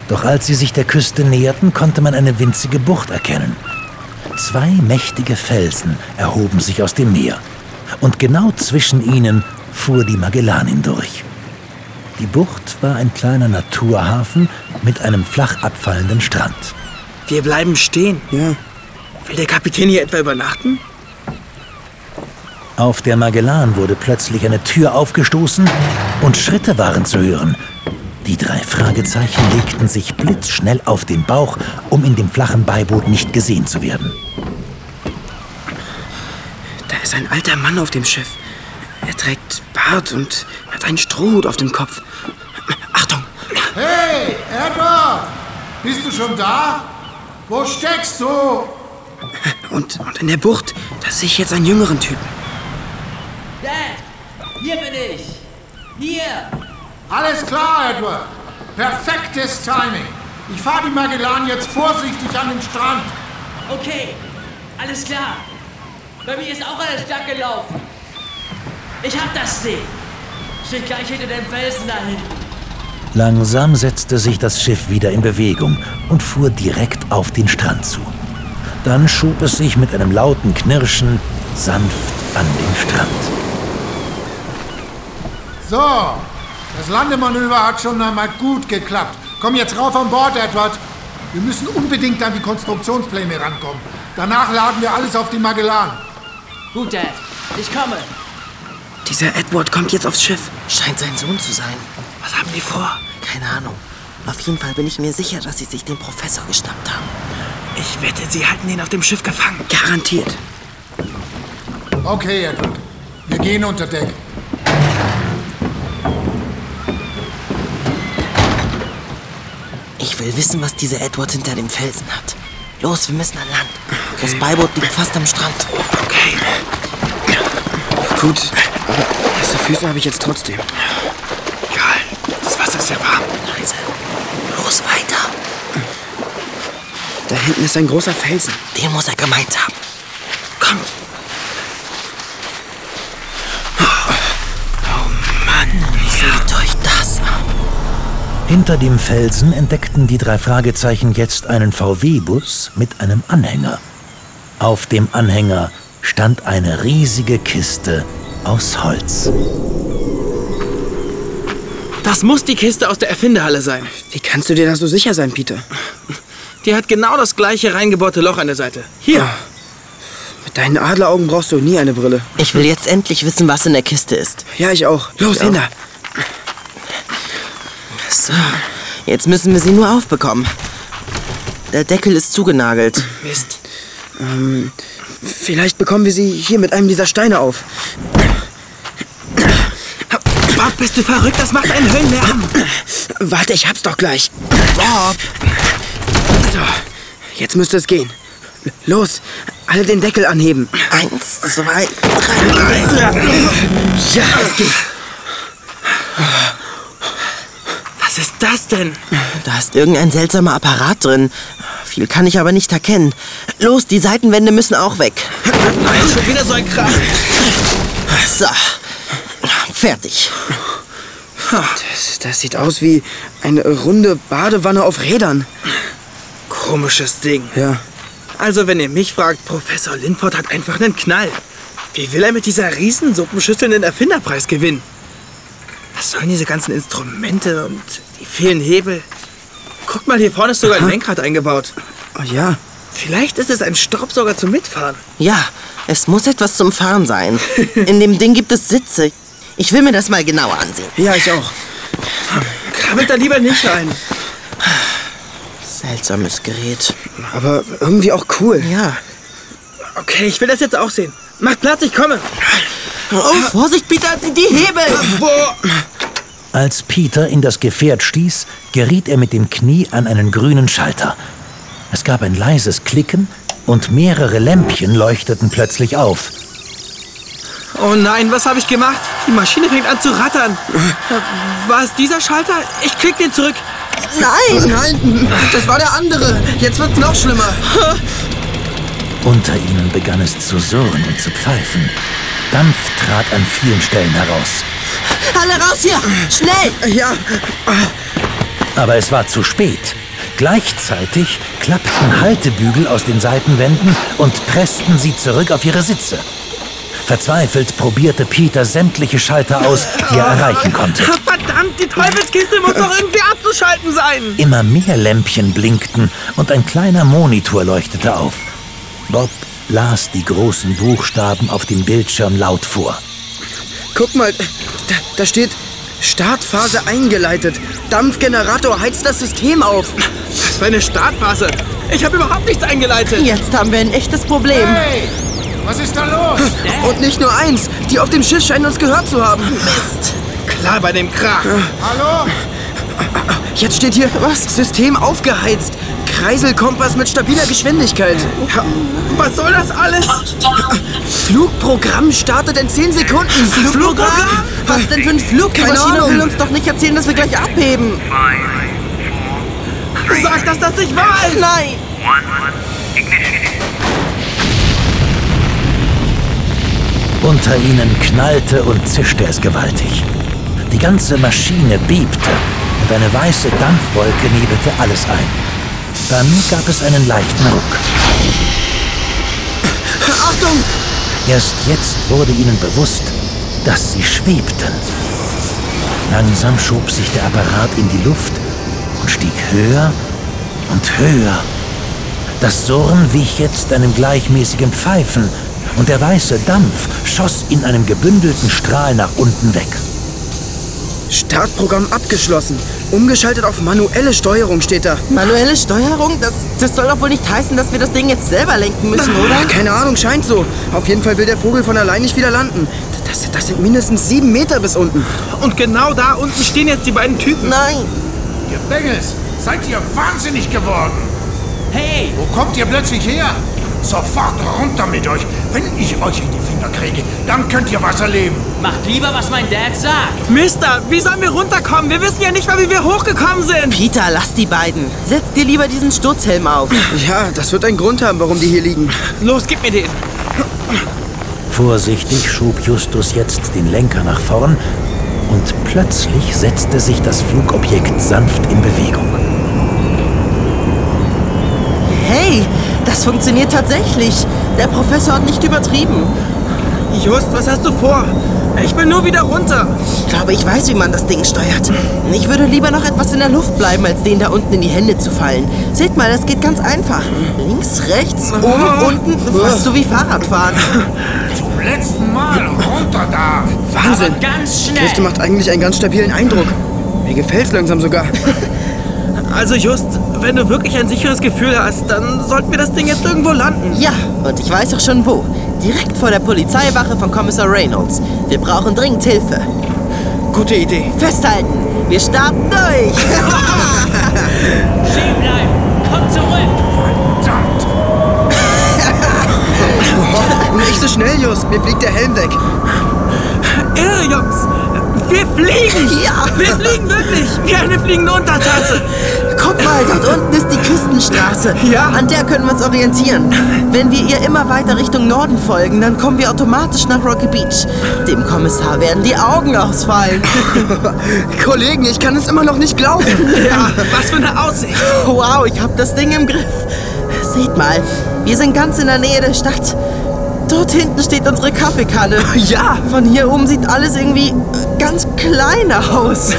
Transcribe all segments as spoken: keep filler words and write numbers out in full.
Doch als sie sich der Küste näherten, konnte man eine winzige Bucht erkennen. Zwei mächtige Felsen erhoben sich aus dem Meer. Und genau zwischen ihnen fuhr die Magellan hindurch. Die Bucht war ein kleiner Naturhafen mit einem flach abfallenden Strand. Wir bleiben stehen. Ja. Will der Kapitän hier etwa übernachten? Auf der Magellan wurde plötzlich eine Tür aufgestoßen und Schritte waren zu hören. Die drei Fragezeichen legten sich blitzschnell auf den Bauch, um in dem flachen Beiboot nicht gesehen zu werden. Da ist ein alter Mann auf dem Schiff. Er trägt Bart und hat einen Strohhut auf dem Kopf. Achtung! Hey, Edward! Bist du schon da? Wo steckst du? Und, und in der Bucht, da sehe ich jetzt einen jüngeren Typen. Dad, hier bin ich. Hier. Alles klar, Edward. Perfektes Timing. Ich fahre die Magellan jetzt vorsichtig an den Strand. Okay, alles klar. Bei mir ist auch alles stark gelaufen. Ich hab das Ding. Steht gleich hinter dem Felsen da hinten. Langsam setzte sich das Schiff wieder in Bewegung und fuhr direkt auf den Strand zu. Dann schob es sich mit einem lauten Knirschen sanft an den Strand. So, das Landemanöver hat schon einmal gut geklappt. Komm jetzt rauf an Bord, Edward. Wir müssen unbedingt an die Konstruktionspläne rankommen. Danach laden wir alles auf die Magellan. Gut, Dad. Ich komme. Dieser Edward kommt jetzt aufs Schiff. Scheint sein Sohn zu sein. Was haben die vor? Keine Ahnung. Auf jeden Fall bin ich mir sicher, dass sie sich den Professor geschnappt haben. Ich wette, sie halten ihn auf dem Schiff gefangen. Garantiert. Okay, Edward. Wir gehen unter Deck. Ich will wissen, was dieser Edward hinter dem Felsen hat. Los, wir müssen an Land. Okay. Das Beiboot liegt fast am Strand. Okay. Gut, aber nasse Füße habe ich jetzt trotzdem. Egal, das Wasser ist ja warm. Leise. Los, weiter. Da hinten ist ein großer Felsen. Den muss er gemeint haben. Kommt. Oh Mann, ja. Seht euch das an. Hinter dem Felsen entdeckten die drei Fragezeichen jetzt einen V W-Bus mit einem Anhänger. Auf dem Anhänger stand eine riesige Kiste aus Holz. Das muss die Kiste aus der Erfinderhalle sein. Wie kannst du dir da so sicher sein, Peter? Die hat genau das gleiche reingebohrte Loch an der Seite. Hier. Oh. Mit deinen Adleraugen brauchst du nie eine Brille. Ich will jetzt endlich wissen, was in der Kiste ist. Ja, ich auch. Los, ich hin da. So, jetzt müssen wir sie nur aufbekommen. Der Deckel ist zugenagelt. Mist. Ähm, vielleicht bekommen wir sie hier mit einem dieser Steine auf. Bob, bist du verrückt? Das macht einen Höllenlärm. Warte, ich hab's doch gleich. Bob. So, jetzt müsste es gehen. Los, alle den Deckel anheben. Eins, zwei, drei. Ja, es geht. Was ist das denn? Da ist irgendein seltsamer Apparat drin. Viel kann ich aber nicht erkennen. Los, die Seitenwände müssen auch weg. Nein, schon wieder so ein Kram. So, fertig. Das, das sieht aus wie eine runde Badewanne auf Rädern. Komisches Ding. Ja. Also, wenn ihr mich fragt, Professor Linford hat einfach einen Knall. Wie will er mit dieser Riesensuppenschüssel den Erfinderpreis gewinnen? Was sollen diese ganzen Instrumente und die vielen Hebel? Guck mal, hier vorne ist sogar ein Aha. Lenkrad eingebaut. Oh ja. Vielleicht ist es ein Staubsauger zum Mitfahren. Ja, es muss etwas zum Fahren sein. In dem Ding gibt es Sitze. Ich will mir das mal genauer ansehen. Ja, ich auch. Krabbelt da lieber nicht rein. Seltsames Gerät. Aber irgendwie auch cool. Ja. Okay, ich will das jetzt auch sehen. Macht Platz, ich komme. Oh, Vorsicht, Peter, die Hebel! Boah. Als Peter in das Gefährt stieß, geriet er mit dem Knie an einen grünen Schalter. Es gab ein leises Klicken und mehrere Lämpchen leuchteten plötzlich auf. Oh nein, was habe ich gemacht? Die Maschine fängt an zu rattern. War es dieser Schalter? Ich klick den zurück. Nein! Nein, das war der andere. Jetzt wird's noch schlimmer. Unter ihnen begann es zu surren und zu pfeifen. Dampf trat an vielen Stellen heraus. Alle raus hier! Schnell! Ja. Aber es war zu spät. Gleichzeitig klappten Haltebügel aus den Seitenwänden und pressten sie zurück auf ihre Sitze. Verzweifelt probierte Peter sämtliche Schalter aus, die er erreichen konnte. Verdammt, die Teufelskiste muss doch irgendwie abzuschalten sein. Immer mehr Lämpchen blinkten und ein kleiner Monitor leuchtete auf. Bob las die großen Buchstaben auf dem Bildschirm laut vor. Guck mal, da, da steht Startphase eingeleitet. Dampfgenerator heizt das System auf. Was für eine Startphase? Ich habe überhaupt nichts eingeleitet. Jetzt haben wir ein echtes Problem. Hey, was ist da los? Und nicht nur eins. Die auf dem Schiff scheinen uns gehört zu haben. Mist. Klar bei dem Krach. Hallo? Jetzt steht hier, was? System aufgeheizt. Kreiselkompass mit stabiler Geschwindigkeit. Ja, was soll das alles? Flugprogramm startet in zehn Sekunden. Flugprogramm? Was denn für ein Flug? Die Keine Maschine Ahnung. will uns doch nicht erzählen, dass wir gleich abheben. Sag, dass das nicht wahr ist. Nein! Unter ihnen knallte und zischte es gewaltig. Die ganze Maschine bebte und eine weiße Dampfwolke nebelte alles ein. Dann gab es einen leichten Ruck. Achtung! Erst jetzt wurde ihnen bewusst, dass sie schwebten. Langsam schob sich der Apparat in die Luft und stieg höher und höher. Das Surren wich jetzt einem gleichmäßigen Pfeifen und der weiße Dampf schoss in einem gebündelten Strahl nach unten weg. Startprogramm abgeschlossen. Umgeschaltet auf manuelle Steuerung steht da. Manuelle Steuerung? Das, das soll doch wohl nicht heißen, dass wir das Ding jetzt selber lenken müssen, oder? Keine Ahnung, scheint so. Auf jeden Fall will der Vogel von allein nicht wieder landen. Das, das sind mindestens sieben Meter bis unten. Und genau da unten stehen jetzt die beiden Typen. Nein! Ihr Bengels, seid ihr wahnsinnig geworden? Hey! Wo kommt ihr plötzlich her? Sofort runter mit euch. Wenn ich euch in die Finger kriege, dann könnt ihr was erleben. Macht lieber, was mein Dad sagt. Mister, wie sollen wir runterkommen? Wir wissen ja nicht mal, wie wir hochgekommen sind. Peter, lass die beiden. Setz dir lieber diesen Sturzhelm auf. Ja, das wird einen Grund haben, warum die hier liegen. Los, gib mir den. Vorsichtig schob Justus jetzt den Lenker nach vorn und plötzlich setzte sich das Flugobjekt sanft in Bewegung. Hey, das funktioniert tatsächlich. Der Professor hat nicht übertrieben. Just, was hast du vor? Ich will nur wieder runter. Ich glaube, ich weiß, wie man das Ding steuert. Ich würde lieber noch etwas in der Luft bleiben, als den da unten in die Hände zu fallen. Seht mal, das geht ganz einfach. Links, rechts, oben, unten, fast so wie Fahrradfahren. Zum letzten Mal runter da. Wahnsinn. Aber ganz schnell. Kiste macht eigentlich einen ganz stabilen Eindruck. Mir gefällt's langsam sogar. Also Just, wenn du wirklich ein sicheres Gefühl hast, dann sollten wir das Ding jetzt irgendwo landen. Ja, und ich weiß auch schon wo. Direkt vor der Polizeiwache von Kommissar Reynolds. Wir brauchen dringend Hilfe. Gute Idee. Festhalten, wir starten durch. Stehen bleiben. Komm zurück. Verdammt. Nicht so schnell, Just. Mir fliegt der Helm weg. Irre, Jungs. Wir fliegen. Ja. Wir fliegen wirklich. Wie eine fliegende Untertasse. Guck mal, dort unten ist die Küstenstraße. Ja. An der können wir uns orientieren. Wenn wir ihr immer weiter Richtung Norden folgen, dann kommen wir automatisch nach Rocky Beach. Dem Kommissar werden die Augen ausfallen. Kollegen, ich kann es immer noch nicht glauben. Ja, was für eine Aussicht. Wow, ich hab das Ding im Griff. Seht mal, wir sind ganz in der Nähe der Stadt. Dort hinten steht unsere Kaffeekanne. Ja. Von hier oben sieht alles irgendwie ganz klein aus.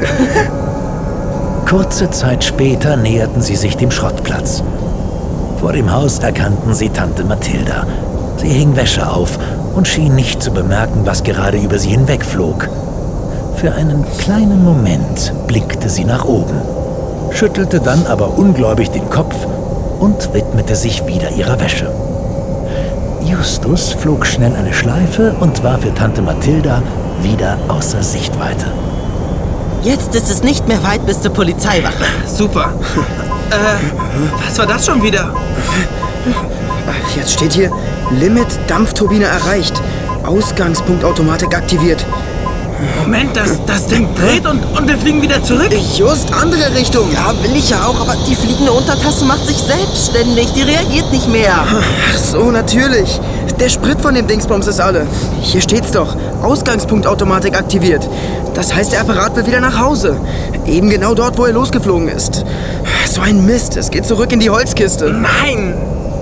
Kurze Zeit später näherten sie sich dem Schrottplatz. Vor dem Haus erkannten sie Tante Mathilda. Sie hing Wäsche auf und schien nicht zu bemerken, was gerade über sie hinwegflog. Für einen kleinen Moment blickte sie nach oben, schüttelte dann aber ungläubig den Kopf und widmete sich wieder ihrer Wäsche. Justus flog schnell eine Schleife und war für Tante Mathilda wieder außer Sichtweite. Jetzt ist es nicht mehr weit bis zur Polizeiwache. Super. Äh, was war das schon wieder? Jetzt steht hier, Limit Dampfturbine erreicht. Ausgangspunktautomatik aktiviert. Moment, das, das Ding dreht und, und wir fliegen wieder zurück? Just, andere Richtung. Ja, will ich ja auch, aber die fliegende Untertasse macht sich selbstständig. Die reagiert nicht mehr. Ach so, natürlich. Der Sprit von dem Dingsbums ist alle. Hier steht's doch. Ausgangspunktautomatik aktiviert. Das heißt, der Apparat will wieder nach Hause. Eben genau dort, wo er losgeflogen ist. So ein Mist, es geht zurück in die Holzkiste. Nein,